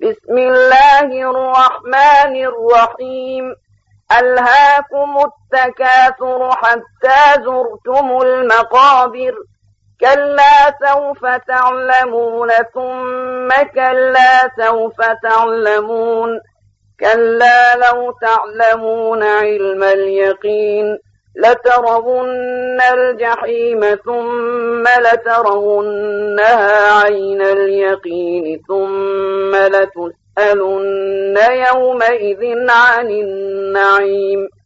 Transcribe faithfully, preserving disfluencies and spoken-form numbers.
بسم الله الرحمن الرحيم ألهاكم التكاثر حتى زرتم المقابر كلا سوف تعلمون ثم كلا سوف تعلمون كلا لو تعلمون علم اليقين لترون الجحيم ثم لترونها عين اليقين ثم لتسألن يومئذ عن النعيم